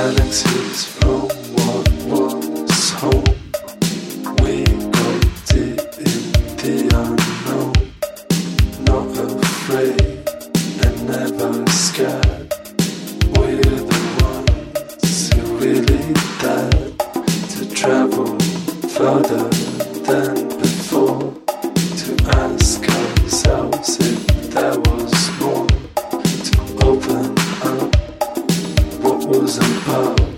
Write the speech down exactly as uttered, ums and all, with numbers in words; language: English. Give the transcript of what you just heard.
galaxies from what was home. We go deep in the unknown, not afraid and never scared. We're the ones who really dared to travel further than before, to ask ourselves if there was more, to open up what was above.